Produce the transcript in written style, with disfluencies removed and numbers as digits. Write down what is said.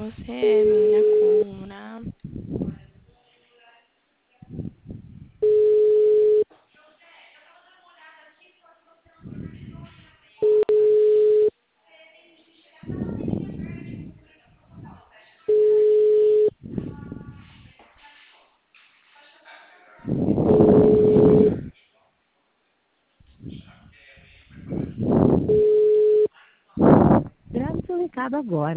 você é minha cura. Grave seu recado agora.